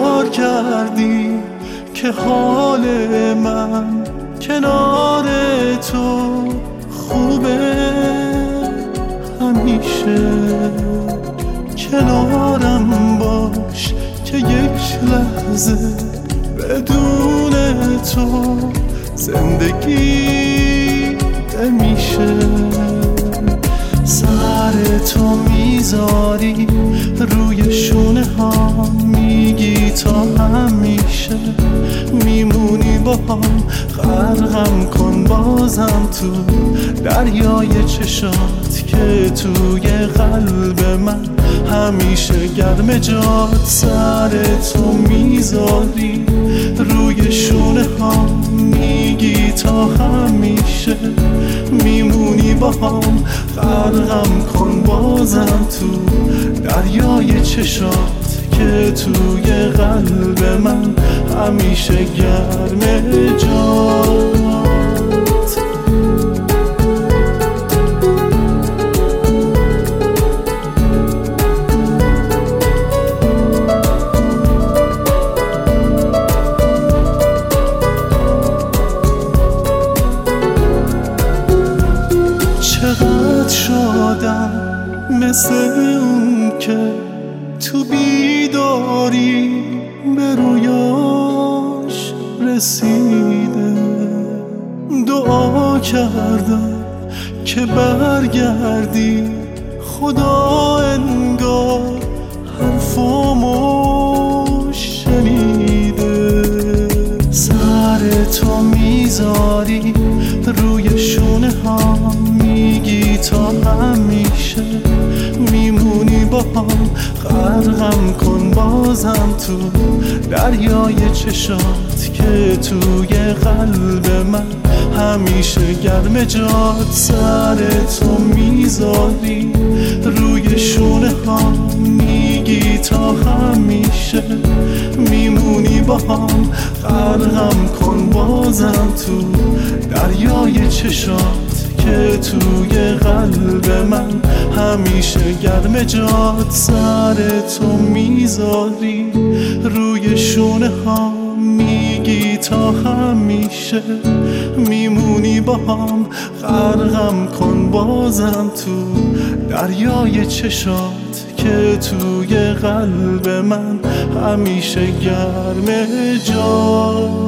کار کردی که حال من کنار تو خوبه. همیشه کنارم باش که یک لحظه بدون تو زندگی نمیشه. سر تو میذاری روی شونه ها، میگی تا همیشه میمونی با هم. غرقم کن بازم تو دریای چشات که توی قلب من همیشه گرم جات. سر تو میذاری روی شونه ها، میگی تا همیشه میمونی با هم. غرقم کن بازم تو دریای چشات که توی قلب من همیشه گرم جات. چقدر شدم مثل اون که تو بیداری به رویاش رسیده. دعا کردم که برگردی، خدا انگار حرفامو شنیده. سر تو میذاری روی شونه ها، میگی تا همیشه میمونی با هم. غرقم کن بازم تو دریای چشات که توی قلب من همیشه گرم جات. سر تو میذاری روی شونه ها، میگی تا همیشه میمونی با هم. غرقم کن بازم تو دریای چشات که توی قلب من همیشه گرم جات. سر تو میذاری روی شونه ها، میگی تا همیشه میمونی با هم. غرقم کن بازم تو دریای چشات که توی قلب من همیشه گرم جات.